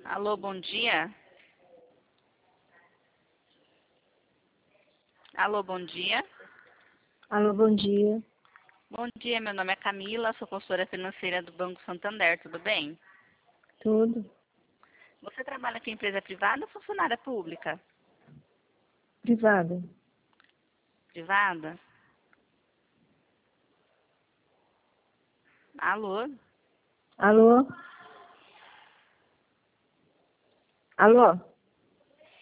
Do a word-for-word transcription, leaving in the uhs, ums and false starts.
Alô, bom dia. Alô, bom dia. Alô, bom dia. Bom dia, meu nome é Camila, sou consultora financeira do Banco Santander, tudo bem? Tudo? Você trabalha com empresa privada ou funcionária pública? Privada. Privada? Alô? Alô? Alô?